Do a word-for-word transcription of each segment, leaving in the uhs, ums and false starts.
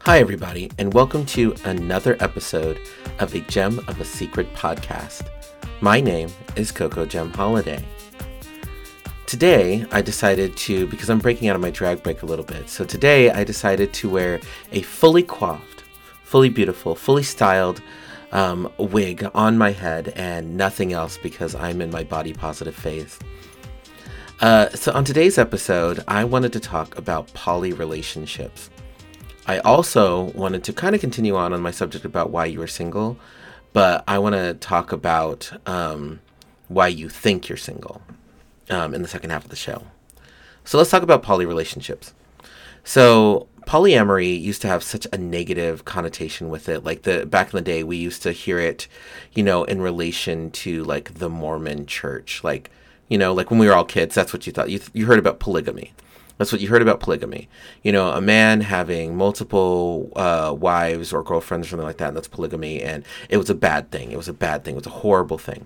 Hi, everybody, and welcome to another episode of a Gem of a Secret podcast. My name is Coco Gem Holiday. Today, I decided to, because I'm breaking out of my drag break a little bit, so today I decided to wear a fully coiffed, fully beautiful, fully styled um, wig on my head and nothing else because I'm in my body positive phase. Uh, so on today's episode, I wanted to talk about poly relationships. I also wanted to kind of continue on on my subject about why you are single, but I want to talk about um, why you think you're single um, in the second half of the show. So let's talk about poly relationships. So polyamory used to have such a negative connotation with it. Like the back in the day, we used to hear it, you know, in relation to like the Mormon church. Like, you know, like when we were all kids, that's what you thought. You you heard about polygamy. That's what you heard about polygamy. You know, a man having multiple uh, wives or girlfriends or something like that, and that's polygamy. And it was a bad thing. It was a bad thing. It was a horrible thing.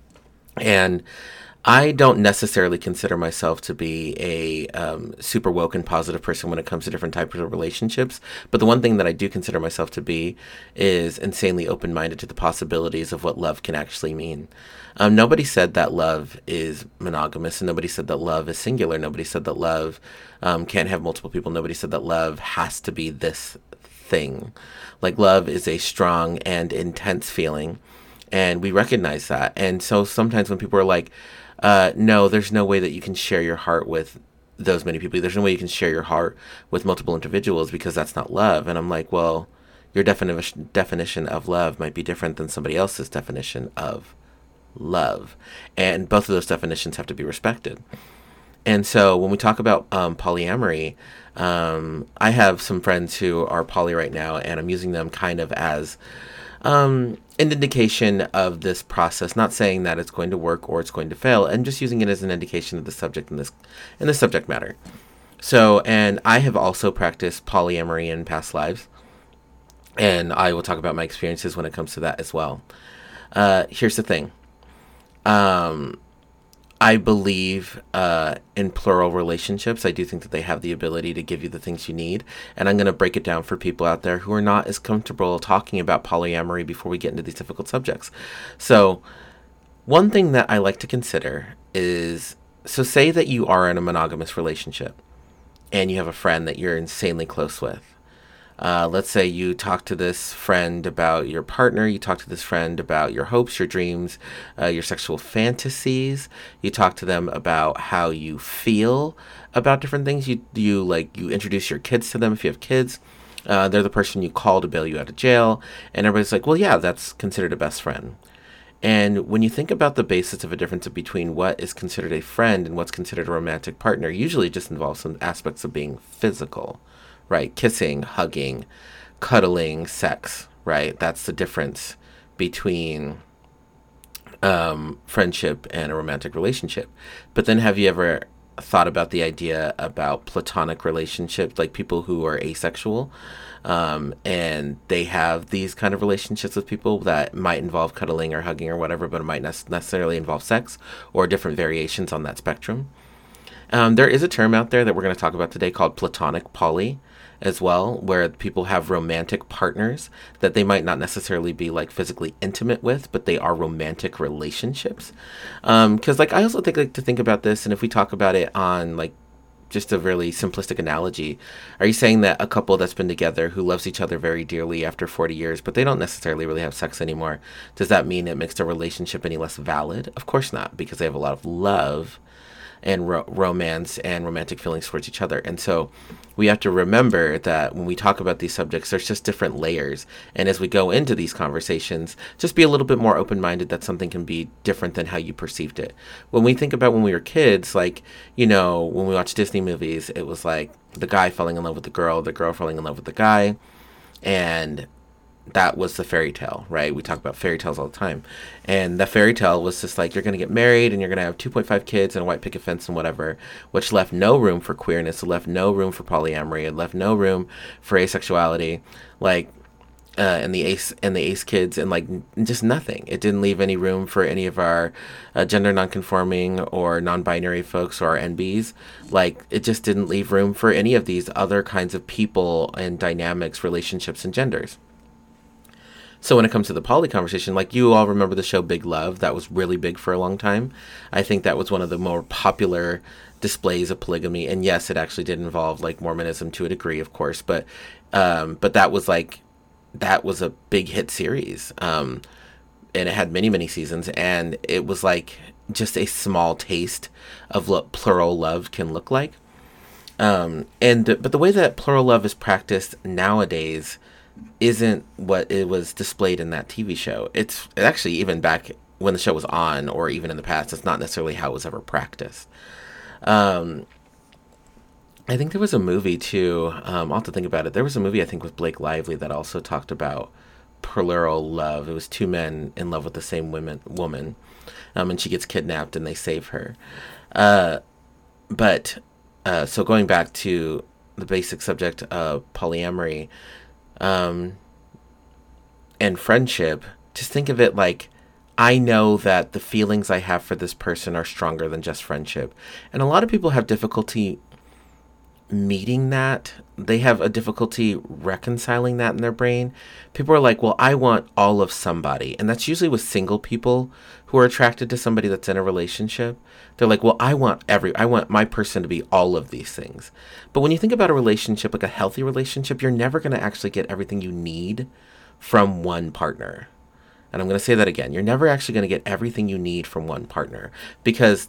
And I don't necessarily consider myself to be a um, super woke and positive person when it comes to different types of relationships. But the one thing that I do consider myself to be is insanely open-minded to the possibilities of what love can actually mean. Um, nobody said that love is monogamous, and nobody said that love is singular. Nobody said that love um, can't have multiple people. Nobody said that love has to be this thing. Like, love is a strong and intense feeling, and we recognize that. And so sometimes when people are like, uh, no, there's no way that you can share your heart with those many people. There's no way you can share your heart with multiple individuals because that's not love. And I'm like, well, your definition definition of love might be different than somebody else's definition of love, and both of those definitions have to be respected. And so when we talk about um, polyamory, um, I have some friends who are poly right now, and I'm using them kind of as um, an indication of this process, not saying that it's going to work or it's going to fail, and just using it as an indication of the subject in this in this subject matter. So, and I have also practiced polyamory in past lives, and I will talk about my experiences when it comes to that as well. Uh, here's the thing. Um, I believe uh, in plural relationships. I do think that they have the ability to give you the things you need. And I'm going to break it down for people out there who are not as comfortable talking about polyamory before we get into these difficult subjects. So one thing that I like to consider is, so say that you are in a monogamous relationship and you have a friend that you're insanely close with. Uh, let's say you talk to this friend about your partner, you talk to this friend about your hopes, your dreams, uh, your sexual fantasies, you talk to them about how you feel about different things, you you like you introduce your kids to them if you have kids, uh, they're the person you call to bail you out of jail, and everybody's like, well, yeah, that's considered a best friend. And when you think about the basis of a difference between what is considered a friend and what's considered a romantic partner, usually it just involves some aspects of being physical. Right, kissing, hugging, cuddling, sex, right? That's the difference between um, friendship and a romantic relationship. But then have you ever thought about the idea about platonic relationships, like people who are asexual, um, and they have these kind of relationships with people that might involve cuddling or hugging or whatever, but it might not necessarily involve sex or different variations on that spectrum? Um, there is a term out there that we're going to talk about today called platonic poly as well, where people have romantic partners that they might not necessarily be like physically intimate with, but they are romantic relationships. Um, cause like, I also think like to think about this. And if we talk about it on like just a really simplistic analogy, are you saying that a couple that's been together who loves each other very dearly after forty years, but they don't necessarily really have sex anymore, does that mean it makes their relationship any less valid? Of course not, because they have a lot of love and ro- romance and romantic feelings towards each other. And so we have to remember that when we talk about these subjects, there's just different layers. And as we go into these conversations, just be a little bit more open-minded that something can be different than how you perceived it. When we think about when we were kids, like, you know, when we watched Disney movies, it was like the guy falling in love with the girl, the girl falling in love with the guy, and that was the fairy tale, right? We talk about fairy tales all the time. And the fairy tale was just like, you're going to get married and you're going to have two point five kids and a white picket fence and whatever, which left no room for queerness. It left no room for polyamory. It left no room for asexuality. Like, uh, and the Ace and the Ace Kids, and like just nothing. It didn't leave any room for any of our uh, gender nonconforming or non-binary folks or our N Bs. Like it just didn't leave room for any of these other kinds of people and dynamics, relationships, and genders. So when it comes to the poly conversation, like you all remember the show Big Love, that was really big for a long time. I think that was one of the more popular displays of polygamy. And yes, it actually did involve like Mormonism to a degree, of course, but um, but that was like that was a big hit series, um, and it had many many seasons, and it was like just a small taste of what plural love can look like. Um, and but the way that plural love is practiced nowadays isn't what it was displayed in that T V show. It's actually, even back when the show was on, or even in the past, it's not necessarily how it was ever practiced. Um, I think there was a movie too. Um, I'll have to think about it. There was a movie I think with Blake Lively that also talked about plural love. It was two men in love with the same women, woman, um, and she gets kidnapped and they save her. Uh, but uh, so going back to the basic subject of polyamory, Um, and friendship, just think of it like, I know that the feelings I have for this person are stronger than just friendship. And a lot of people have difficulty meeting that. They have a difficulty reconciling that in their brain. People are like, well, I want all of somebody. And that's usually with single people who are attracted to somebody that's in a relationship. They're like, well, I want every, I want my person to be all of these things. But when you think about a relationship, like a healthy relationship, you're never going to actually get everything you need from one partner. And I'm going to say that again. You're never actually going to get everything you need from one partner, because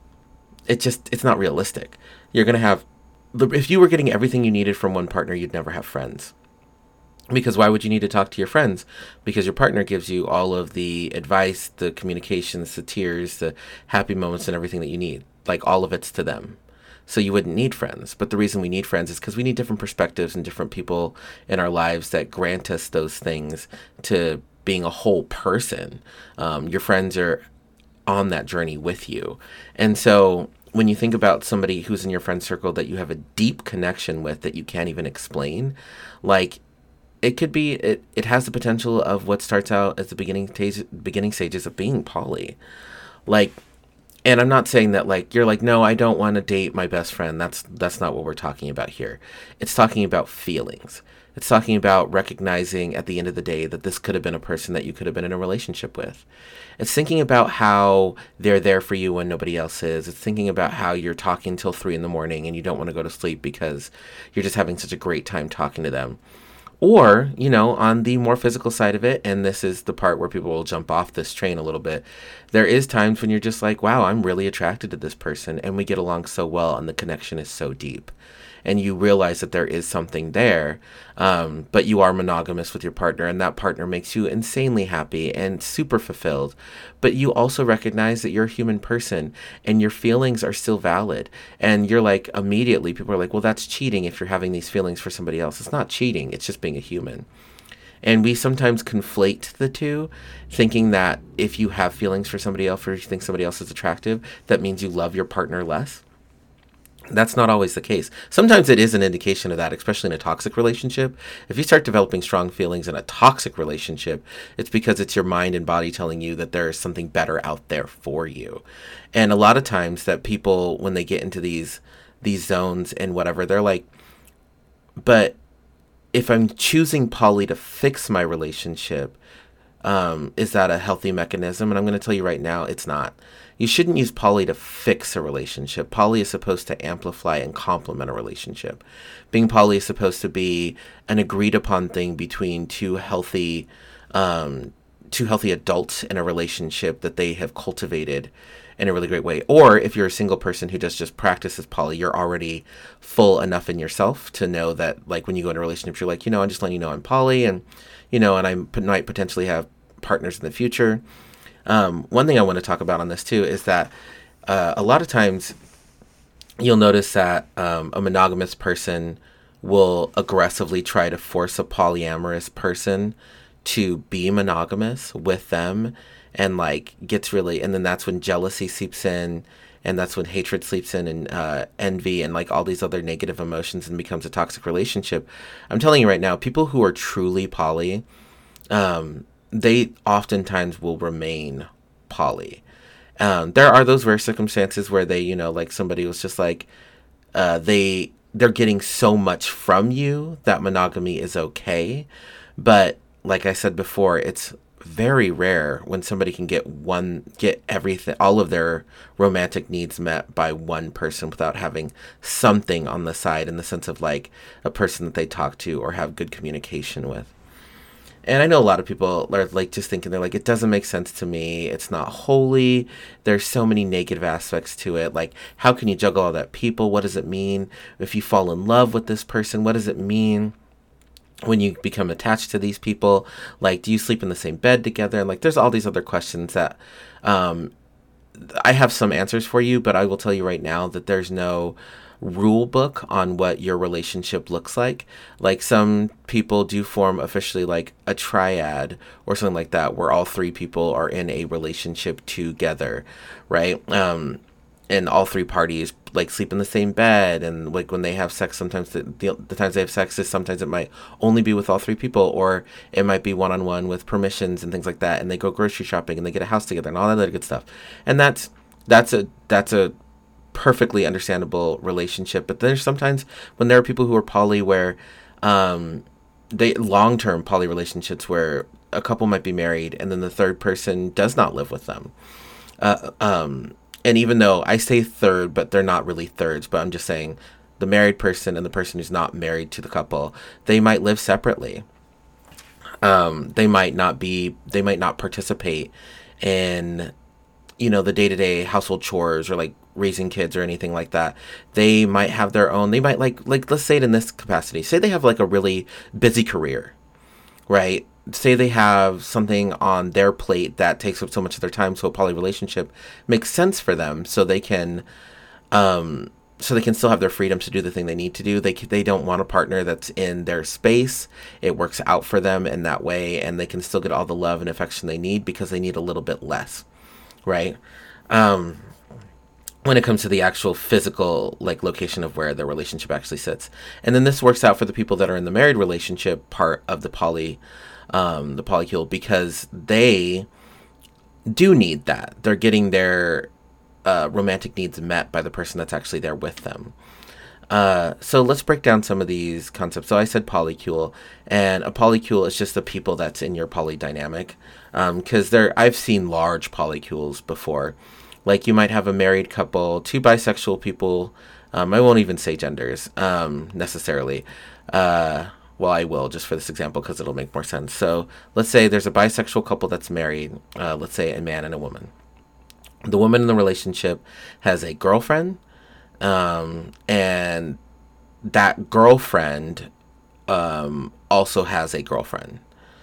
it just, it's not realistic. You're going to have, if you were getting everything you needed from one partner, you'd never have friends. Because why would you need to talk to your friends? Because your partner gives you all of the advice, the communications, the tears, the happy moments, and everything that you need. Like, all of it's to them. So you wouldn't need friends. But the reason we need friends is because we need different perspectives and different people in our lives that grant us those things to being a whole person. Um, your friends are on that journey with you. And so when you think about somebody who's in your friend circle that you have a deep connection with that you can't even explain, like, it could be, it, it has the potential of what starts out as the beginning stage, beginning stages of being poly. Like, and I'm not saying that, like, you're like, no, I don't want to date my best friend. That's, that's not what we're talking about here. It's talking about feelings. It's talking about recognizing at the end of the day that this could have been a person that you could have been in a relationship with. It's thinking about how they're there for you when nobody else is. It's thinking about how you're talking till three in the morning and you don't want to go to sleep because you're just having such a great time talking to them. Or, you know, on the more physical side of it, and this is the part where people will jump off this train a little bit, there is times when you're just like, wow, I'm really attracted to this person, and we get along so well, and the connection is so deep. And you realize that there is something there, um, but you are monogamous with your partner, and that partner makes you insanely happy and super fulfilled. But you also recognize that you're a human person, and your feelings are still valid. And you're like, immediately, people are like, well, that's cheating if you're having these feelings for somebody else. It's not cheating. It's just being a human. And we sometimes conflate the two, thinking that if you have feelings for somebody else, or you think somebody else is attractive, that means you love your partner less. That's not always the case. Sometimes it is an indication of that, especially in a toxic relationship. If you start developing strong feelings in a toxic relationship, it's because it's your mind and body telling you that there is something better out there for you. And a lot of times that people, when they get into these these zones and whatever, they're like, but if I'm choosing poly to fix my relationship, um, is that a healthy mechanism? And I'm going to tell you right now, it's not. You shouldn't use poly to fix a relationship. Poly is supposed to amplify and complement a relationship. Being poly is supposed to be an agreed upon thing between two healthy, um, two healthy adults in a relationship that they have cultivated in a really great way. Or if you're a single person who does just practices poly, you're already full enough in yourself to know that, like, when you go into a relationship, you're like, you know, I'm just letting you know I'm poly, and, you know, and I might potentially have partners in the future. Um, one thing I want to talk about on this too is that uh, a lot of times you'll notice that um, a monogamous person will aggressively try to force a polyamorous person to be monogamous with them, and like gets really, and then that's when jealousy seeps in, And that's when hatred sleeps in, and uh, envy and like all these other negative emotions, and becomes a toxic relationship. I'm telling you right now, people who are truly poly, um, they oftentimes will remain poly. Um, there are those rare circumstances where they, you know, like somebody was just like, uh, they, they're getting so much from you that monogamy is okay. But like I said before, it's very rare when somebody can get one, get everything, all of their romantic needs met by one person without having something on the side, in the sense of like a person that they talk to or have good communication with. And I know a lot of people are like just thinking, they're like, it doesn't make sense to me. It's not holy. There's so many negative aspects to it. Like, how can you juggle all that people? What does it mean if you fall in love with this person? What does it mean when you become attached to these people? Like, do you sleep in the same bed together? And like, there's all these other questions that um, I have some answers for you, but I will tell you right now that there's no rule book on what your relationship looks like. Like, some people do form officially like a triad or something like that, where all three people are in a relationship together, right? Um, and all three parties like sleep in the same bed, and like when they have sex, sometimes the, the, the times they have sex is sometimes it might only be with all three people, or it might be one-on-one with permissions and things like that, and they go grocery shopping and they get a house together and all that other good stuff. And that's that's a that's a perfectly understandable relationship. But there's sometimes when there are people who are poly where um they long-term poly relationships where a couple might be married and then the third person does not live with them, uh, um and even though I say third, but they're not really thirds, but I'm just saying the married person and the person who's not married to the couple, they might live separately. Um they might not be they might not participate in, you know, the day-to-day household chores or like raising kids or anything like that. They might have their own, they might like, like, let's say it in this capacity, say they have like a really busy career, right? Say they have something on their plate that takes up so much of their time, so a poly relationship makes sense for them, so they can, um, so they can still have their freedoms to do the thing they need to do. They they don't want a partner that's in their space. It works out for them in that way, and they can still get all the love and affection they need because they need a little bit less, right? Um, when it comes to the actual physical like location of where their relationship actually sits. And then this works out for the people that are in the married relationship part of the poly, um, the polycule, because they do need that. They're getting their uh, romantic needs met by the person that's actually there with them. Uh, so let's break down some of these concepts. So I said polycule, and a polycule is just the people that's in your poly dynamic. Um, cause there, I've seen large polycules before. Like, you might have a married couple, two bisexual people. Um, I won't even say genders um, necessarily. Uh, well, I will just for this example because it'll make more sense. So let's say there's a bisexual couple that's married. Uh, let's say a man and a woman. The woman in the relationship has a girlfriend, um, and that girlfriend um, also has a girlfriend.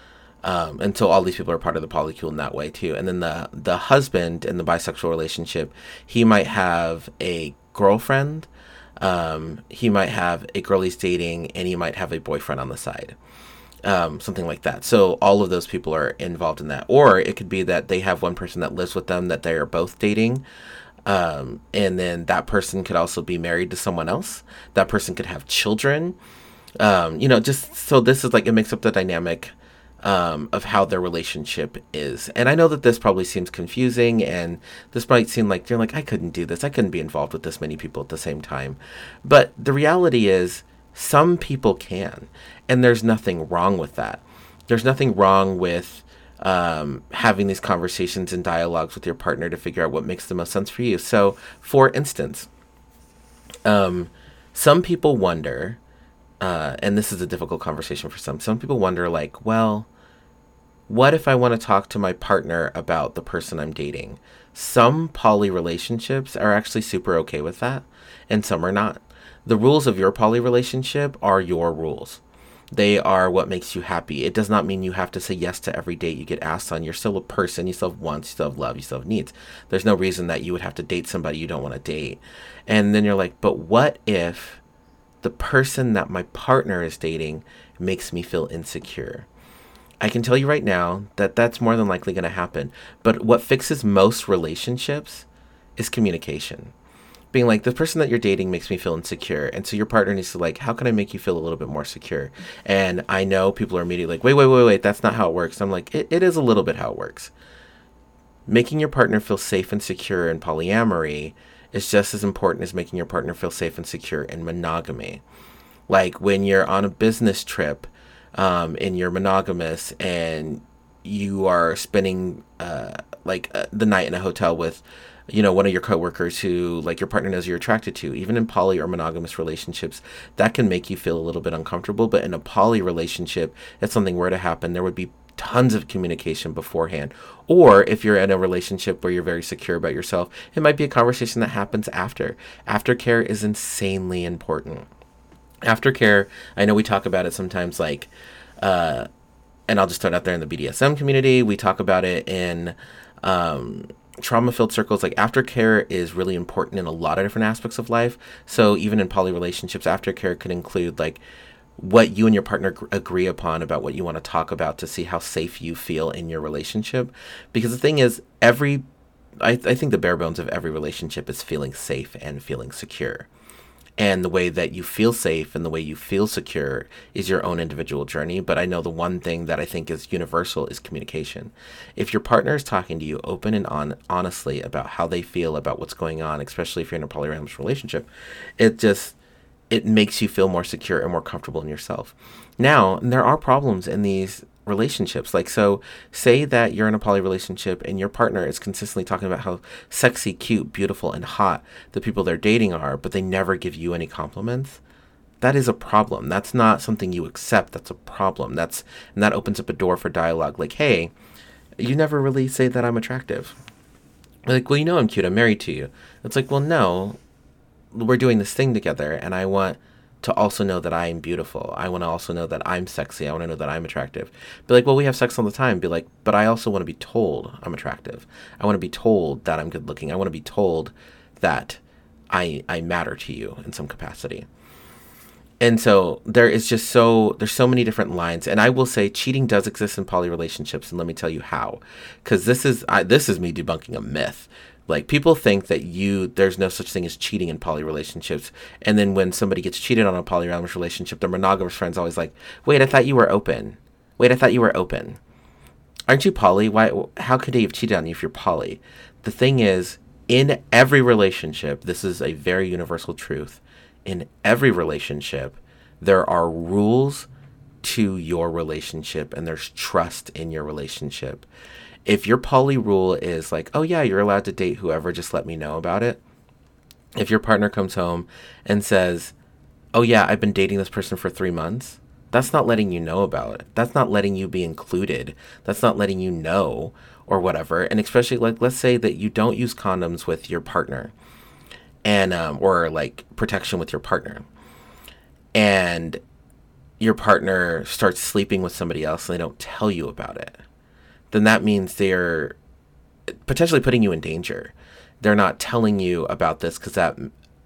Um, and so all these people are part of the polycule in that way too. And then the the husband in the bisexual relationship, he might have a girlfriend, um, he might have a girl he's dating, and he might have a boyfriend on the side, um, something like that. So all of those people are involved in that. Or it could be that they have one person that lives with them that they are both dating, um, and then that person could also be married to someone else. That person could have children, um, you know, just so this is like, it makes up the dynamic um, of how their relationship is. And I know that this probably seems confusing, and this might seem like you're like, I couldn't do this. I couldn't be involved with this many people at the same time. But the reality is some people can, and there's nothing wrong with that. There's nothing wrong with um, having these conversations and dialogues with your partner to figure out what makes the most sense for you. So for instance, um, some people wonder, Uh, and this is a difficult conversation for some. Some people wonder, like, well, what if I want to talk to my partner about the person I'm dating? Some poly relationships are actually super okay with that, and some are not. The rules of your poly relationship are your rules. They are what makes you happy. It does not mean you have to say yes to every date you get asked on. You're still a person. You still have wants. You still have love. You still have needs. There's no reason that you would have to date somebody you don't want to date. And then you're like, but what if the person that my partner is dating makes me feel insecure? I can tell you right now that that's more than likely going to happen. But what fixes most relationships is communication. Being like, the person that you're dating makes me feel insecure. And so your partner needs to like, how can I make you feel a little bit more secure? And I know people are immediately like, wait, wait, wait, wait, that's not how it works. I'm like, it, it is a little bit how it works. Making your partner feel safe and secure in polyamory is just as important as making your partner feel safe and secure in monogamy. Like when you're on a business trip um, and you're monogamous and you are spending uh, like uh, the night in a hotel with, you know, one of your coworkers who like your partner knows you're attracted to, even in poly or monogamous relationships, that can make you feel a little bit uncomfortable. But in a poly relationship, if something were to happen, there would be tons of communication beforehand. Or if you're in a relationship where you're very secure about yourself, it might be a conversation that happens after. Aftercare is insanely important. Aftercare, I know we talk about it sometimes like, uh, and I'll just throw it out there in the B D S M community. We talk about it in um, trauma-filled circles. Like aftercare is really important in a lot of different aspects of life. So even in poly relationships, aftercare could include like what you and your partner g- agree upon about what you want to talk about to see how safe you feel in your relationship. Because the thing is, every, I, I think the bare bones of every relationship is feeling safe and feeling secure. And the way that you feel safe and the way you feel secure is your own individual journey. But I know the one thing that I think is universal is communication. If your partner is talking to you open and on honestly about how they feel about what's going on, especially if you're in a polyamorous relationship, it just, it makes you feel more secure and more comfortable in yourself. Now, there are problems in these relationships. Like, so say that you're in a poly relationship and your partner is consistently talking about how sexy, cute, beautiful, and hot the people they're dating are, but they never give you any compliments. That is a problem. That's not something you accept. That's a problem. That's, and that opens up a door for dialogue. Like, hey, you never really say that I'm attractive. Like, well, you know I'm cute. I'm married to you. It's like, well, no, we're doing this thing together, and I want to also know that I'm beautiful. I want to also know that I'm sexy. I want to know that I'm attractive. Be like, well, we have sex all the time. Be like, but I also want to be told I'm attractive. I want to be told that I'm good looking. I want to be told that I I matter to you in some capacity. And so there is just so, there's so many different lines. And I will say cheating does exist in poly relationships. And let me tell you how. Because this is, I, this is me debunking a myth. Like, people think that you, there's no such thing as cheating in poly relationships. And then when somebody gets cheated on a polyamorous relationship, their monogamous friend's always like, wait, I thought you were open. Wait, I thought you were open. Aren't you poly? Why, how could they have cheated on you if you're poly? The thing is, in every relationship, this is a very universal truth. In every relationship, there are rules to your relationship and there's trust in your relationship. If your poly rule is like, oh yeah, you're allowed to date whoever, just let me know about it. If your partner comes home and says, oh yeah, I've been dating this person for three months, that's not letting you know about it. That's not letting you be included. That's not letting you know or whatever. And especially like, let's say that you don't use condoms with your partner and, um, or like protection with your partner. And your partner starts sleeping with somebody else and they don't tell you about it. Then that means they're potentially putting you in danger. They're not telling you about this because that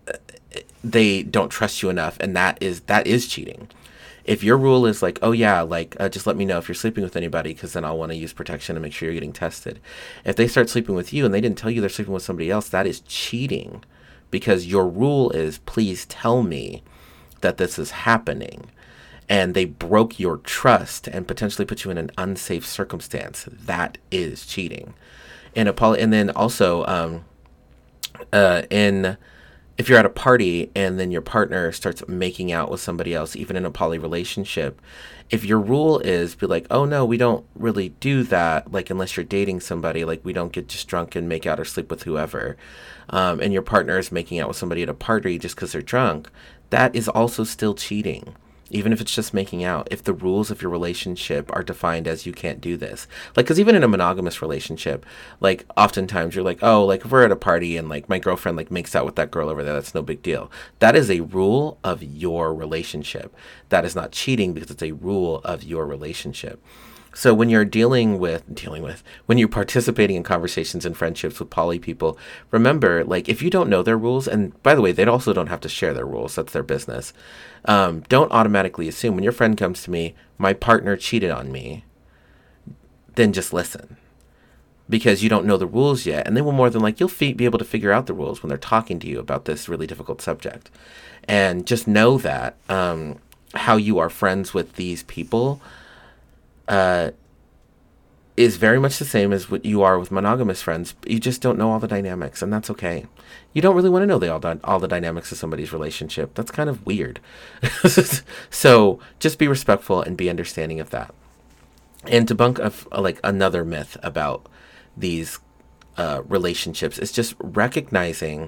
they don't trust you enough, and that is that is cheating. If your rule is like, oh yeah, like uh, just let me know if you're sleeping with anybody because then I'll want to use protection and make sure you're getting tested. If they start sleeping with you and they didn't tell you they're sleeping with somebody else, that is cheating because your rule is please tell me that this is happening. And they broke your trust and potentially put you in an unsafe circumstance. That is cheating. In a poly, and then also, um, uh, in if you're at a party and then your partner starts making out with somebody else, even in a poly relationship, if your rule is be like, oh no, we don't really do that, like unless you're dating somebody, like we don't get just drunk and make out or sleep with whoever, um, and your partner is making out with somebody at a party just because they're drunk, that is also still cheating. Even if it's just making out, if the rules of your relationship are defined as you can't do this. Like, because even in a monogamous relationship, like, oftentimes you're like, oh, like, if we're at a party and, like, my girlfriend, like, makes out with that girl over there, that's no big deal. That is a rule of your relationship. That is not cheating because it's a rule of your relationship. So when you're dealing with, dealing with, when you're participating in conversations and friendships with poly people, remember, like, if you don't know their rules, and by the way, they also don't have to share their rules, that's their business. Um, don't automatically assume when your friend comes to me, my partner cheated on me, then just listen. because you don't know the rules yet. And they will more than like, you'll fe- be able to figure out the rules when they're talking to you about this really difficult subject. And just know that um, how you are friends with these people uh, is very much the same as what you are with monogamous friends. You just don't know all the dynamics, and that's okay. You don't really want to know the, all, the, all the dynamics of somebody's relationship. That's kind of weird. So just be respectful and be understanding of that. And debunk of like another myth about these uh, relationships is just recognizing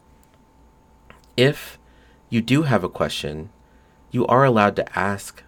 if you do have a question, you are allowed to ask.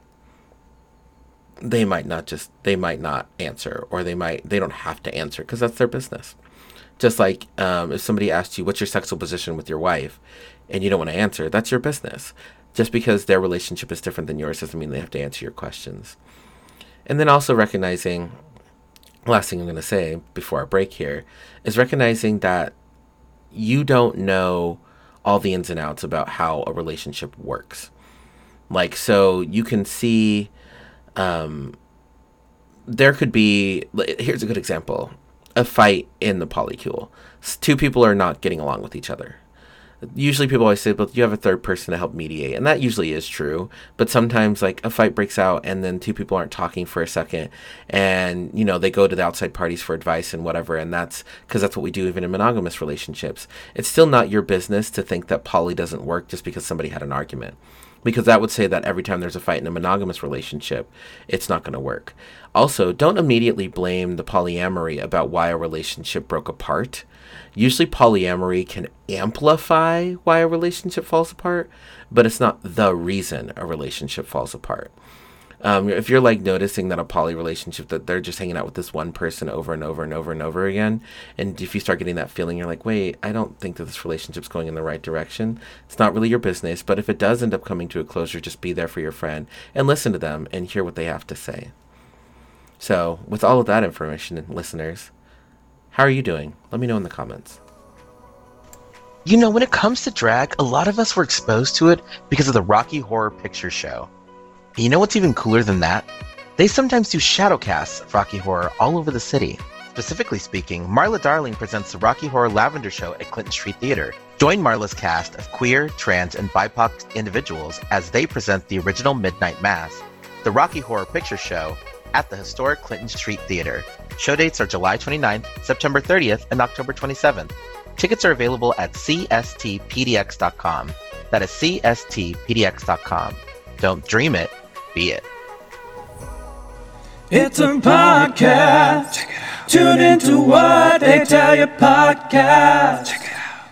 They might not just, they might not answer, or they might, they don't have to answer because that's their business. Just like um, if somebody asks you, what's your sexual position with your wife, and you don't want to answer, that's your business. Just because their relationship is different than yours doesn't mean they have to answer your questions. And then also recognizing, last thing I'm going to say before I break here, is recognizing that you don't know all the ins and outs about how a relationship works. Like, so you can see, um, there could be, here's a good example, a fight in the polycule. Two people are not getting along with each other. Usually people always say, but you have a third person to help mediate. And that usually is true. But sometimes like a fight breaks out and then two people aren't talking for a second. And, you know, they go to the outside parties for advice and whatever. And that's because that's what we do even in monogamous relationships. It's still not your business to think that poly doesn't work just because somebody had an argument. Because that would say that every time there's a fight in a monogamous relationship, it's not going to work. Also, don't immediately blame the polyamory about why a relationship broke apart. Usually polyamory can amplify why a relationship falls apart, but it's not the reason a relationship falls apart. Um, if you're like noticing that a poly relationship, that they're just hanging out with this one person over and over and over and over again, and if you start getting that feeling, you're like, wait, I don't think that this relationship's going in the right direction. It's not really your business, but if it does end up coming to a closure, just be there for your friend and listen to them and hear what they have to say. So with all of that information, listeners, how are you doing? Let me know in the comments. You know, when it comes to drag, a lot of us were exposed to it because of the Rocky Horror Picture Show. And you know what's even cooler than that? They sometimes do shadowcasts of Rocky Horror all over the city. Specifically speaking, Marla Darling presents the Rocky Horror Lavender Show at Clinton Street Theater. Join Marla's cast of queer, trans, and B I P O C individuals as they present the original Midnight Mass, the Rocky Horror Picture Show, at the historic Clinton Street Theater. Show dates are July twenty-ninth, September thirtieth, and October twenty-seventh. Tickets are available at c s t p d x dot com. That is c s t p d x dot com. Don't dream it, be it. It's a podcast. Check it out. Tune into what they tell you podcast. Check it out.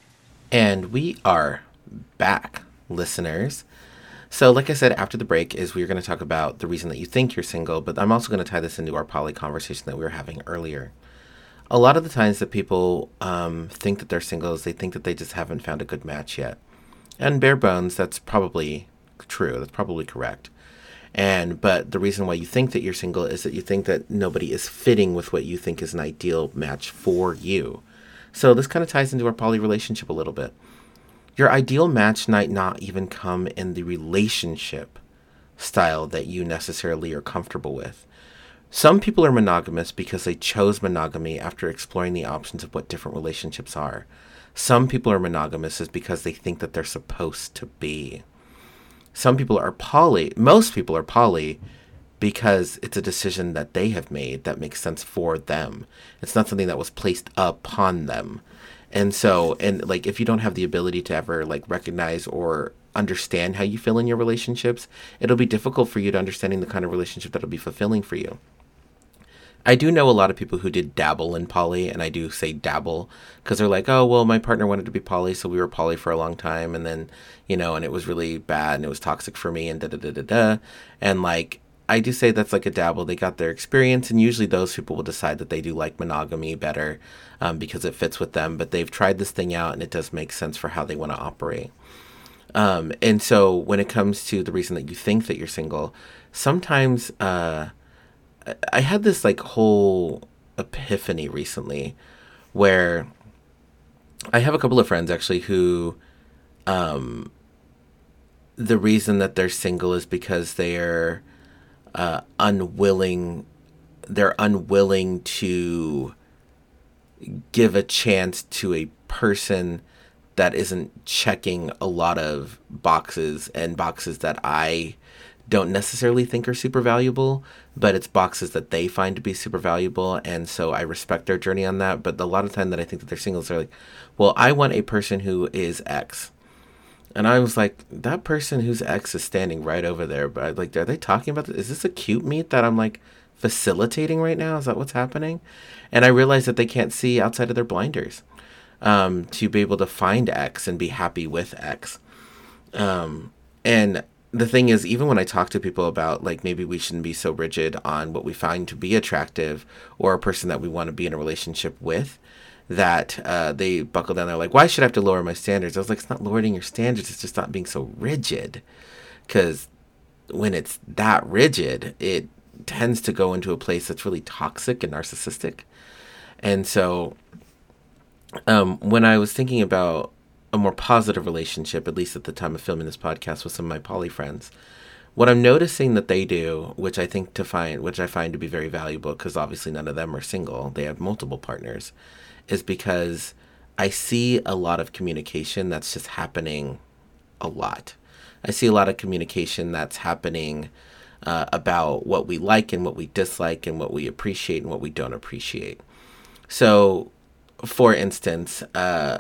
And we are back, listeners. So like I said, after the break is we're going to talk about the reason that you think you're single, but I'm also going to tie this into our poly conversation that we were having earlier. A lot of the times that people um, think that they're single is they think that they just haven't found a good match yet. And bare bones, that's probably true. That's probably correct. And but the reason why you think that you're single is that you think that nobody is fitting with what you think is an ideal match for you. So this kind of ties into our poly relationship a little bit. Your ideal match might not even come in the relationship style that you necessarily are comfortable with. Some people are monogamous because they chose monogamy after exploring the options of what different relationships are. Some people are monogamous is because they think that they're supposed to be. Some people are poly, most people are poly because it's a decision that they have made that makes sense for them. It's not something that was placed upon them. And so, and like, if you don't have the ability to ever like recognize or understand how you feel in your relationships, it'll be difficult for you to understanding the kind of relationship that'll be fulfilling for you. I do know a lot of people who did dabble in poly, and I do say dabble because they're like, oh, well, my partner wanted to be poly, so we were poly for a long time, and then, you know, and it was really bad, and it was toxic for me, and da-da-da-da-da, and like, I do say that's like a dabble. They got their experience, and usually those people will decide that they do like monogamy better um, because it fits with them, but they've tried this thing out, and it does make sense for how they want to operate. Um, and so when it comes to the reason that you think that you're single, sometimes uh, I had this like whole epiphany recently where I have a couple of friends actually who um, the reason that they're single is because they're Uh, unwilling, they're unwilling to give a chance to a person that isn't checking a lot of boxes, and boxes that I don't necessarily think are super valuable, but it's boxes that they find to be super valuable. And so I respect their journey on that. But a lot of time that I think that they're singles, they're like, well, I want a person who is X. And I was like, that person whose X is standing right over there. But I, like, are they talking about this? Is this a cute meet that I'm like facilitating right now? Is that what's happening? And I realized that they can't see outside of their blinders um, to be able to find X and be happy with X. Um, and the thing is, even when I talk to people about, like, maybe we shouldn't be so rigid on what we find to be attractive or a person that we want to be in a relationship with, that uh, they buckle down. They're like, why should I have to lower my standards? I was like, it's not lowering your standards. It's just not being so rigid. Because when it's that rigid, it tends to go into a place that's really toxic and narcissistic. And so um, when I was thinking about a more positive relationship, at least at the time of filming this podcast with some of my poly friends, what I'm noticing that they do, which I think to find, which I find to be very valuable, because obviously none of them are single, they have multiple partners, is because I see a lot of communication that's just happening a lot. I see a lot of communication that's happening uh, about what we like and what we dislike and what we appreciate and what we don't appreciate. So, for instance, uh,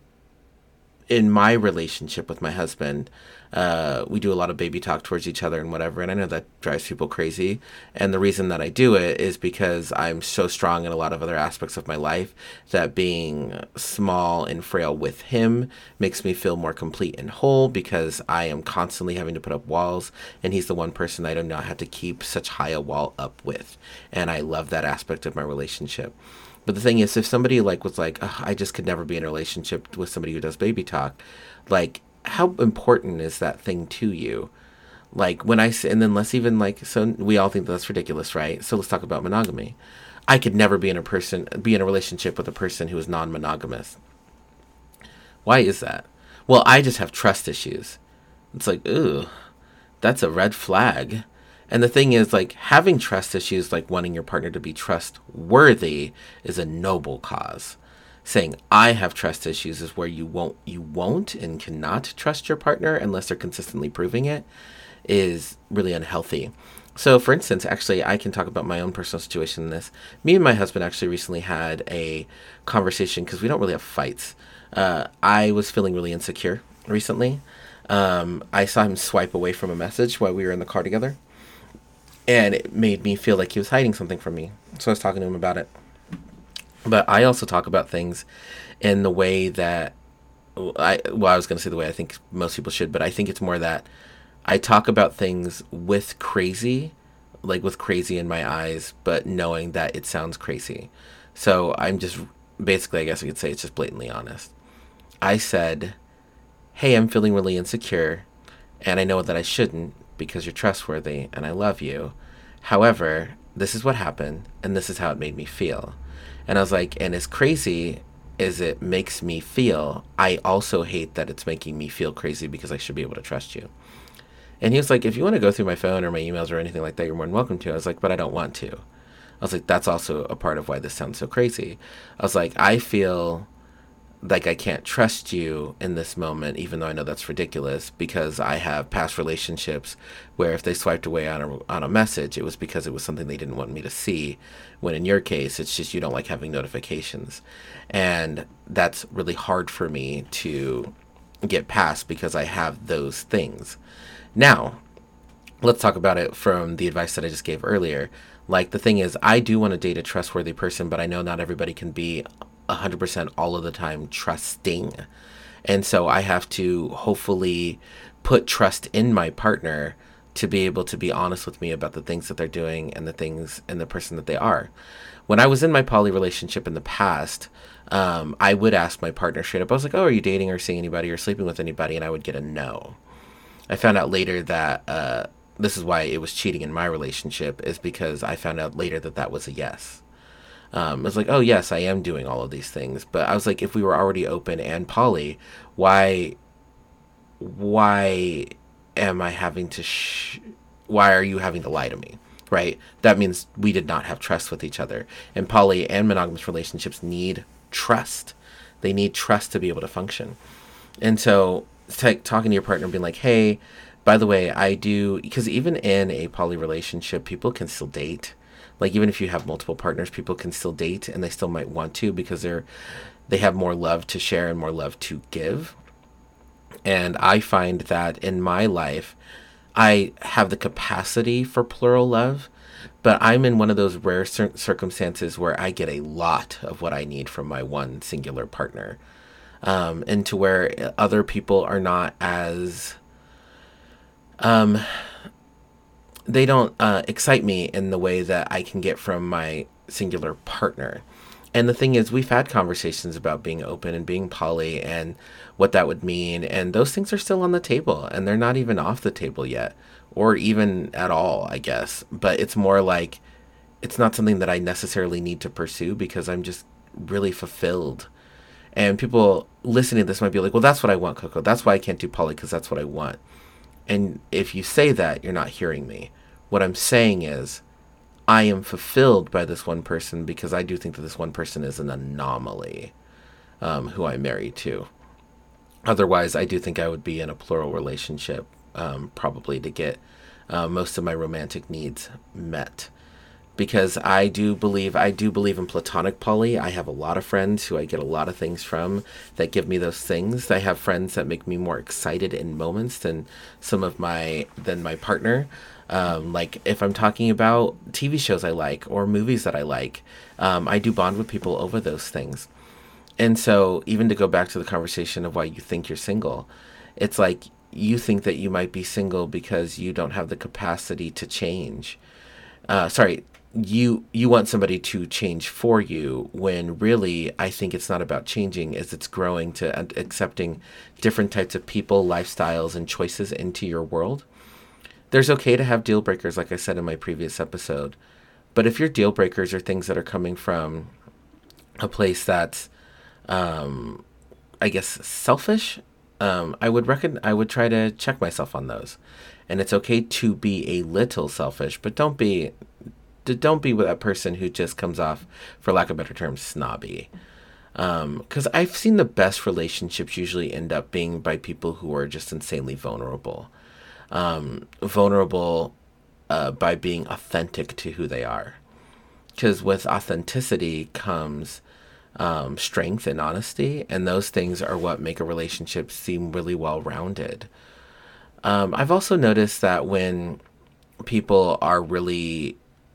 in my relationship with my husband, uh, we do a lot of baby talk towards each other and whatever. And I know that drives people crazy. And the reason that I do it is because I'm so strong in a lot of other aspects of my life that being small and frail with him makes me feel more complete and whole, because I am constantly having to put up walls. And he's the one person I do not have to keep such high a wall up with. And I love that aspect of my relationship. But the thing is, if somebody like was like, oh, I just could never be in a relationship with somebody who does baby talk, like, how important is that thing to you? Like, when I say, and then let's even like, so we all think that that's ridiculous, right? So let's talk about monogamy. I could never be in a person, be in a relationship with a person who is non-monogamous. Why is that? Well, I just have trust issues. It's like, ooh, that's a red flag. And the thing is, like, having trust issues, like wanting your partner to be trustworthy, is a noble cause. Saying I have trust issues is where you won't, you won't and cannot trust your partner unless they're consistently proving it, is really unhealthy. So, for instance, actually, I can talk about my own personal situation in this. Me and my husband actually recently had a conversation, because we don't really have fights. Uh, I was feeling really insecure recently. Um, I saw him swipe away from a message while we were in the car together. And it made me feel like he was hiding something from me. So I was talking to him about it. But I also talk about things in the way that, I well, I was going to say the way I think most people should, but I think it's more that I talk about things with crazy, like with crazy in my eyes, but knowing that it sounds crazy. So I'm just, basically, I guess I could say it's just blatantly honest. I said, hey, I'm feeling really insecure, and I know that I shouldn't, because you're trustworthy and I love you. However, this is what happened, and this is how it made me feel. And I was like, and as crazy as it makes me feel, I also hate that it's making me feel crazy, because I should be able to trust you. And he was like, if you want to go through my phone or my emails or anything like that, you're more than welcome to. I was like, but I don't want to. I was like, that's also a part of why this sounds so crazy. I was like, I feel like I can't trust you in this moment, even though I know that's ridiculous, because I have past relationships where if they swiped away on a, on a message, it was because it was something they didn't want me to see, when in your case, it's just you don't like having notifications. And that's really hard for me to get past, because I have those things. Now, let's talk about it from the advice that I just gave earlier. Like, the thing is, I do want to date a trustworthy person, but I know not everybody can be one hundred percent all of the time trusting. And so I have to hopefully put trust in my partner to be able to be honest with me about the things that they're doing and the things and the person that they are. When I was in my poly relationship in the past, um, I would ask my partner straight up. I was like, oh, are you dating or seeing anybody or sleeping with anybody? And I would get a no. I found out later that uh, this is why it was cheating in my relationship, is because I found out later that that was a yes. Um, it's like, oh, yes, I am doing all of these things. But I was like, if we were already open and poly, why, why am I having to, sh- why are you having to lie to me? right? That means we did not have trust with each other. And poly and monogamous relationships need trust. They need trust to be able to function. And so it's like talking to your partner and being like, hey, by the way, I do, because even in a poly relationship, people can still date. Like, even if you have multiple partners, people can still date, and they still might want to because they're, they have more love to share and more love to give. And I find that in my life, I have the capacity for plural love, but I'm in one of those rare cir- circumstances where I get a lot of what I need from my one singular partner. Um, and to where other people are not as, um, they don't uh, excite me in the way that I can get from my singular partner. And the thing is, we've had conversations about being open and being poly and what that would mean. And those things are still on the table, and they're not even off the table yet, or even at all, I guess. But it's more like, it's not something that I necessarily need to pursue because I'm just really fulfilled. And people listening to this might be like, well, that's what I want, Coco. That's why I can't do poly, because that's what I want. And if you say that, you're not hearing me. What I'm saying is, I am fulfilled by this one person because I do think that this one person is an anomaly, um, who I'm married to. Otherwise, I do think I would be in a plural relationship, um, probably to get uh, most of my romantic needs met. Because I do believe, I do believe in platonic poly. I have a lot of friends who I get a lot of things from that give me those things. I have friends that make me more excited in moments than some of my, than my partner. Um, like if I'm talking about T V shows I like or movies that I like, um, I do bond with people over those things. And so even to go back to the conversation of why you think you're single, it's like you think that you might be single because you don't have the capacity to change. Uh, sorry, you you want somebody to change for you, when really I think it's not about changing, as it's growing to uh, accepting different types of people, lifestyles, and choices into your world. There's okay to have deal breakers, like I said in my previous episode. But if your deal breakers are things that are coming from a place that's, um, I guess, selfish, um, I would reckon I would try to check myself on those. And it's okay to be a little selfish, but don't be, don't be with that person who just comes off, for lack of better terms, snobby. Because um, I've seen the best relationships usually end up being by people who are just insanely vulnerable. Um, vulnerable uh, by being authentic to who they are. Because with authenticity comes um, strength and honesty, and those things are what make a relationship seem really well-rounded. Um, I've also noticed that when people are really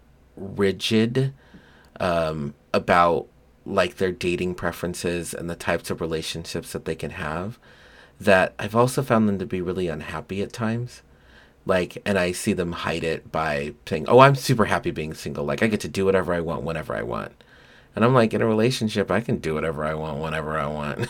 rigid um, about like their dating preferences and the types of relationships that they can have, that I've also found them to be really unhappy at times. Like, and I see them hide it by saying, oh, I'm super happy being single. Like, I get to do whatever I want whenever I want. And I'm like, in a relationship, I can do whatever I want whenever I want.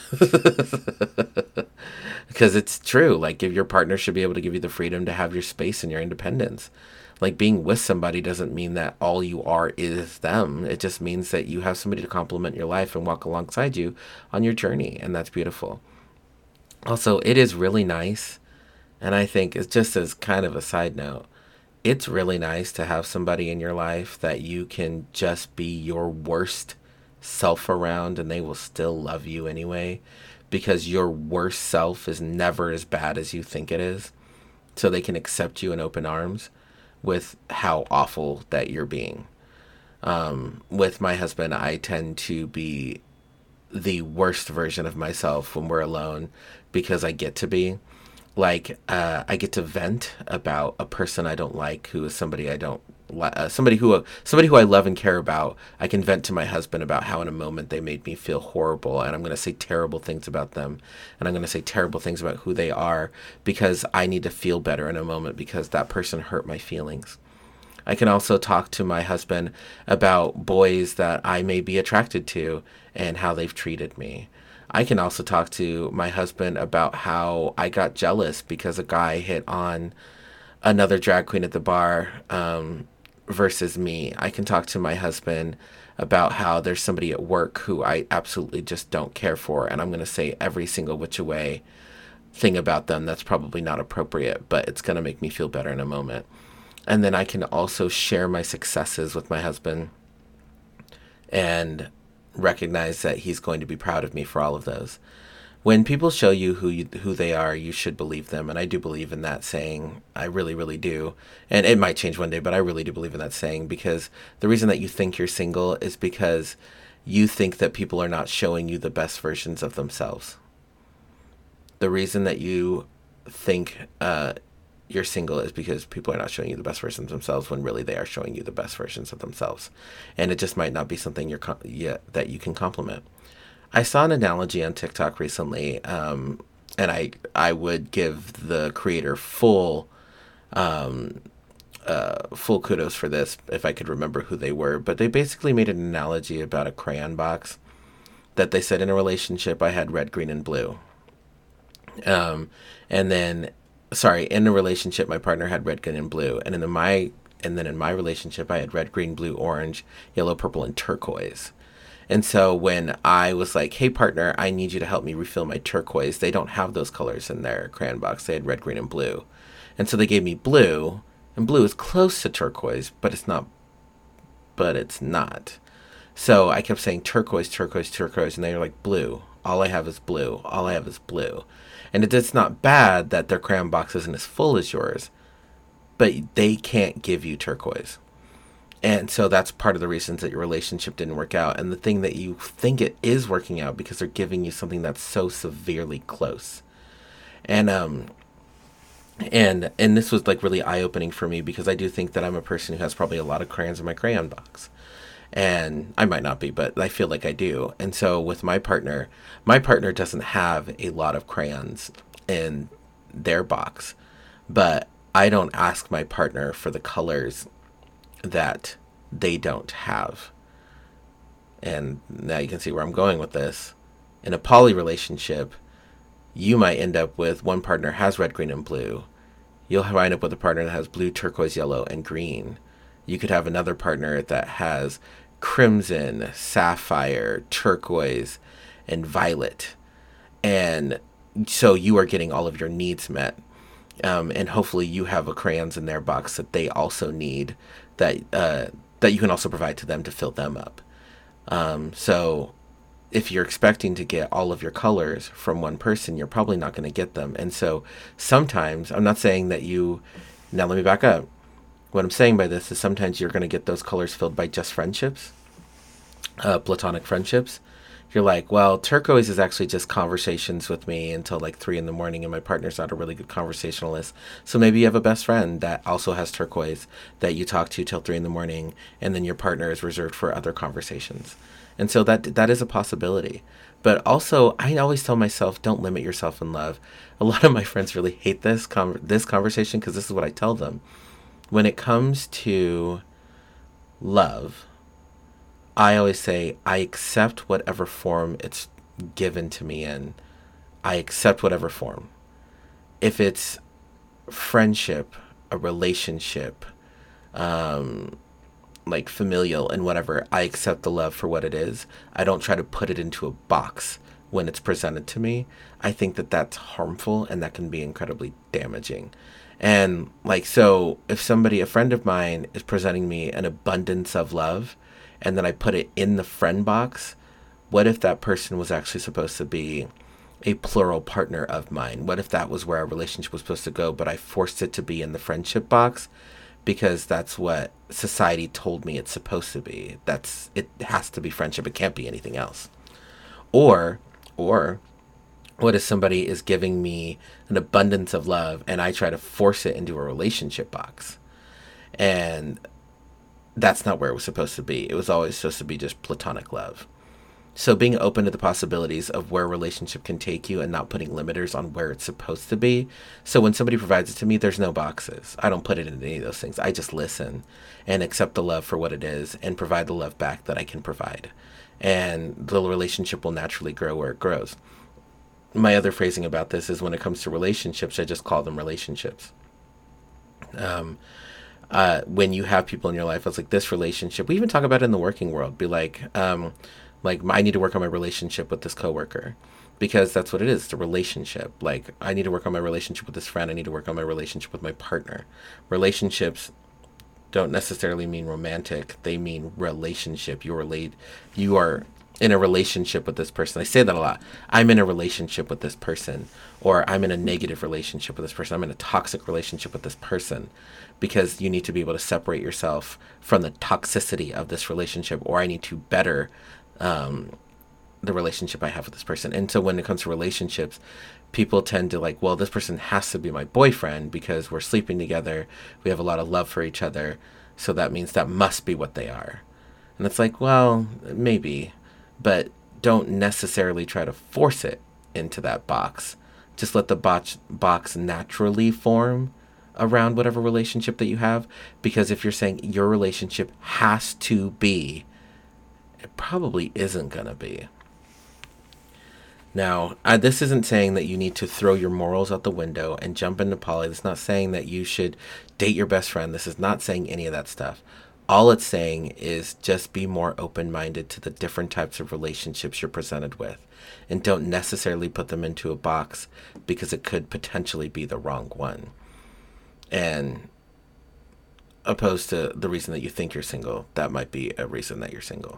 Because it's true. Like, if your partner should be able to give you the freedom to have your space and your independence. Like, being with somebody doesn't mean that all you are is them. It just means that you have somebody to complement your life and walk alongside you on your journey. And that's beautiful. Also, it is really nice, and I think it's just as kind of a side note, it's really nice to have somebody in your life that you can just be your worst self around and they will still love you anyway, because your worst self is never as bad as you think it is. So they can accept you in open arms with how awful that you're being. Um, with my husband, I tend to be the worst version of myself when we're alone, because I get to be like, uh, I get to vent about a person I don't like, who is somebody I don't li- uh, somebody who, uh, somebody who I love and care about. I can vent to my husband about how in a moment they made me feel horrible, and I'm going to say terrible things about them, and I'm going to say terrible things about who they are, because I need to feel better in a moment because that person hurt my feelings. I can also talk to my husband about boys that I may be attracted to and how they've treated me. I can also talk to my husband about how I got jealous because a guy hit on another drag queen at the bar um, versus me. I can talk to my husband about how there's somebody at work who I absolutely just don't care for, and I'm going to say every single which way thing about them that's probably not appropriate, but it's going to make me feel better in a moment. And then I can also share my successes with my husband and recognize that he's going to be proud of me for all of those. When people show you who you, who they are, you should believe them. And I do believe in that saying. I really, really do. And it might change one day, but I really do believe in that saying, because the reason that you think you're single is because you think that people are not showing you the best versions of themselves. The reason that you think uh, you're single is because people are not showing you the best versions of themselves, when really they are showing you the best versions of themselves. And it just might not be something you're com- yeah, that you can compliment. I saw an analogy on TikTok recently, um, and I I would give the creator full um, uh, full kudos for this if I could remember who they were. But they basically made an analogy about a crayon box that they said, in a relationship I had red, green, and blue. Um, and then, sorry, in a relationship my partner had red, green, and blue, and in the, my and then in my relationship I had red, green, blue, orange, yellow, purple, and turquoise. And so when I was like, hey, partner, I need you to help me refill my turquoise, they don't have those colors in their crayon box. They had red, green, and blue. And so they gave me blue, and blue is close to turquoise, but it's not, but it's not. So I kept saying turquoise, turquoise, turquoise, and they were like, blue. All I have is blue. All I have is blue. And it's not bad that their crayon box isn't as full as yours, but they can't give you turquoise. And so that's part of the reasons that your relationship didn't work out. And the thing that you think it is working out, because they're giving you something that's so severely close. And um, and and this was like really eye-opening for me, because I do think that I'm a person who has probably a lot of crayons in my crayon box. And I might not be, but I feel like I do. And so with my partner, my partner doesn't have a lot of crayons in their box. But I don't ask my partner for the colors that they don't have. And now you can see where I'm going with this. In a poly relationship, you might end up with one partner has red, green, and blue. You'll wind up with a partner that has blue, turquoise, yellow, and green. You could have another partner that has crimson, sapphire, turquoise, and violet. And so you are getting all of your needs met. Um, and hopefully you have a crayons in their box that they also need, that uh, that you can also provide to them to fill them up. Um, so if you're expecting to get all of your colors from one person, you're probably not going to get them. And so sometimes, I'm not saying that you, now let me back up. What I'm saying by this is sometimes you're going to get those colors filled by just friendships, uh, platonic friendships. You're like, well, turquoise is actually just conversations with me until like three in the morning, and my partner's not a really good conversationalist. So maybe you have a best friend that also has turquoise that you talk to till three in the morning, and then your partner is reserved for other conversations. And so that that is a possibility. But also, I always tell myself, don't limit yourself in love. A lot of my friends really hate this con- this conversation, because this is what I tell them. When it comes to love, I always say, I accept whatever form it's given to me in. I accept whatever form. If it's friendship, a relationship, um, like familial and whatever, I accept the love for what it is. I don't try to put it into a box when it's presented to me. I think that that's harmful, and that can be incredibly damaging. And like, so if somebody, a friend of mine, is presenting me an abundance of love, and then I put it in the friend box, what if that person was actually supposed to be a plural partner of mine? What if that was where our relationship was supposed to go, but I forced it to be in the friendship box because that's what society told me it's supposed to be? That's, it has to be friendship. It can't be anything else. Or, or what if somebody is giving me an abundance of love and I try to force it into a relationship box? And that's not where it was supposed to be. It was always supposed to be just platonic love. So being open to the possibilities of where a relationship can take you and not putting limiters on where it's supposed to be. So when somebody provides it to me, there's no boxes. I don't put it into any of those things. I just listen and accept the love for what it is and provide the love back that I can provide. And the relationship will naturally grow where it grows. My other phrasing about this is, when it comes to relationships, I just call them relationships. Um, uh, when you have people in your life, it's like this relationship. We even talk about it in the working world. Be like, um, like I need to work on my relationship with this coworker, because that's what it is. It's a relationship. Like, I need to work on my relationship with this friend. I need to work on my relationship with my partner. Relationships don't necessarily mean romantic. They mean relationship. You relate, you are in a relationship with this person. I say that a lot. I'm in a relationship with this person, or I'm in a negative relationship with this person. I'm in a toxic relationship with this person, because you need to be able to separate yourself from the toxicity of this relationship, or I need to better um, the relationship I have with this person. And so when it comes to relationships, people tend to like, well, this person has to be my boyfriend because we're sleeping together. We have a lot of love for each other. So that means that must be what they are. And it's like, well, maybe, but don't necessarily try to force it into that box. Just let the box, box naturally form around whatever relationship that you have. Because if you're saying your relationship has to be, it probably isn't going to be. Now, I, this isn't saying that you need to throw your morals out the window and jump into poly. It's not saying that you should date your best friend. This is not saying any of that stuff. All it's saying is just be more open-minded to the different types of relationships you're presented with, and don't necessarily put them into a box because it could potentially be the wrong one. And opposed to the reason that you think you're single, that might be a reason that you're single.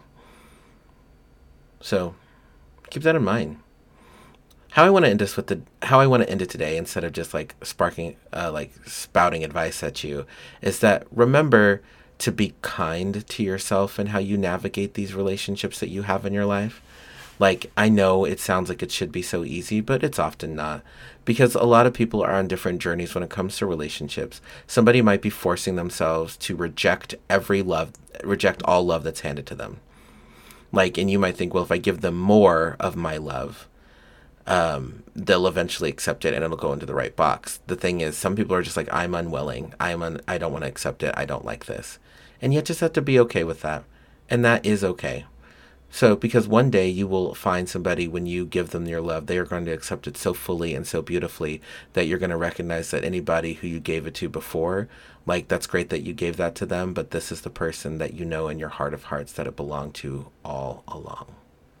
So keep that in mind. How I want to end this with the how I want to end it today, instead of just like sparking, uh, like spouting advice at you, is that remember to be kind to yourself and how you navigate these relationships that you have in your life. Like, I know it sounds like it should be so easy, but it's often not, because a lot of people are on different journeys when it comes to relationships. Somebody might be forcing themselves to reject every love, reject all love that's handed to them. Like, and you might think, well, if I give them more of my love, um, they'll eventually accept it and it'll go into the right box. The thing is, some people are just like, I'm unwilling. I'm un- I don't want to accept it. I don't like this. And you just have to be okay with that. And that is okay. So, because one day you will find somebody, when you give them your love, they are going to accept it so fully and so beautifully that you're going to recognize that anybody who you gave it to before, like, that's great that you gave that to them, but this is the person that you know in your heart of hearts that it belonged to all along.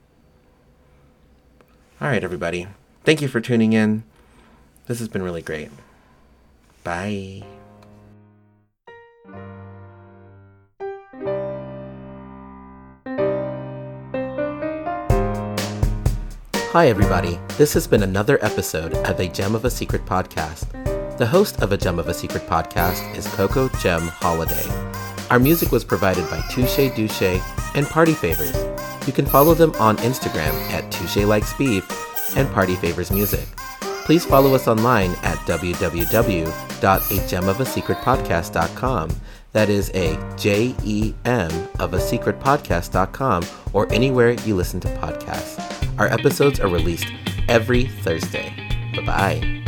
All right, everybody. Thank you for tuning in. This has been really great. Bye. Hi, everybody. This has been another episode of A Gem of a Secret podcast. The host of A Gem of a Secret podcast is Coco Gem Holiday. Our music was provided by Touche Douche and Party Favors. You can follow them on Instagram at Touche Likes Beef and Party Favors Music. Please follow us online at w w w dot a gem of a secret podcast dot com. That is a J E M of a secret podcast dot com, or anywhere you listen to podcasts. Our episodes are released every Thursday. Bye-bye.